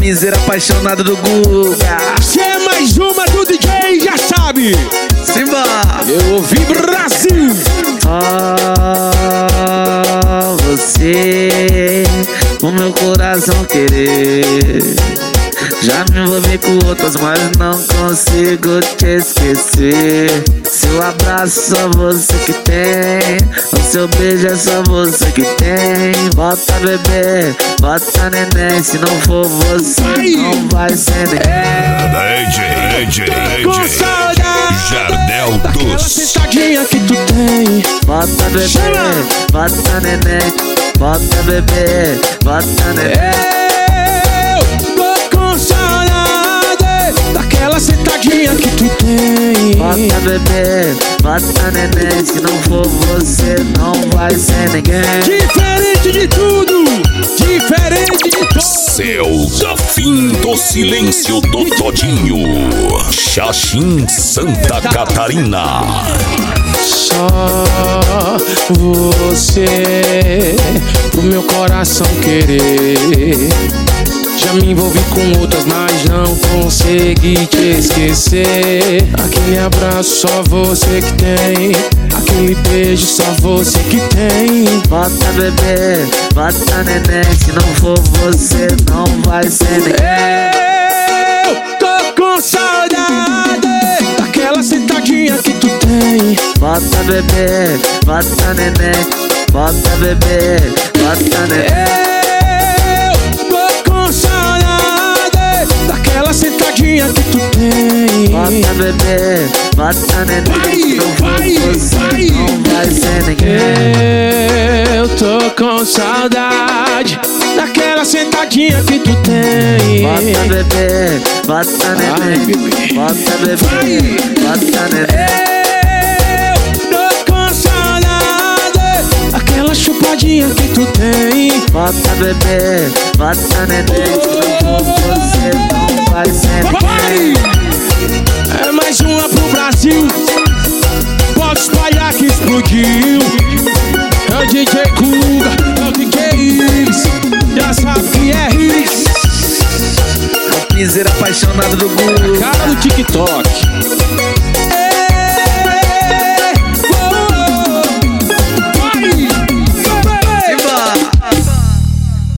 piseiro apaixonado do Guga. Se é mais uma do DJ, já sabe. Simba! Eu ouvi Brasil. Você, o meu coração querer. Já me envolvi com outras, mas não consigo te esquecer. Seu abraço só você que tem, o seu beijo é só você que tem. Bota bebê, bota neném, se não for você não vai ser ninguém. Com saudade Jardel daquela dos sentadinha que tu tem. Bota bebê, bota neném, bota bebê, bota neném. Daquela sentadinha que tu tem. Bota bebê, bota neném, se não for você não vai ser ninguém. Diferente de tudo, diferente de tudo. Céu da fim do silêncio do Todinho. Xaxim, Santa Catarina. Só você, pro meu coração querer. Já me envolvi com outras, mas não consegui te esquecer. Aquele abraço só você que tem, aquele beijo só você que tem. Bota bebê, bota neném, se não for você não vai ser ninguém. Eu tô com saudade daquela sentadinha que tu tem. Bota bebê, bota neném, bota bebê, bota neném. Daquela sentadinha que tu tem. Bota bebê, bota neném, não for você não vai ser ninguém. Eu tô com saudade daquela sentadinha que tu tem. Bota bebê, bota neném, bota bebê, bota neném. Eu tô com saudade daquela chupadinha que tu tem. Bota bebê, bota neném, se não for você não vai ser ninguém. É mais uma pro Brasil. Pode espalhar que explodiu. É o DJ Guga, é o DJ Iris. Já sabe que é Iris. O piseiro apaixonado do Guga. Cara do TikTok.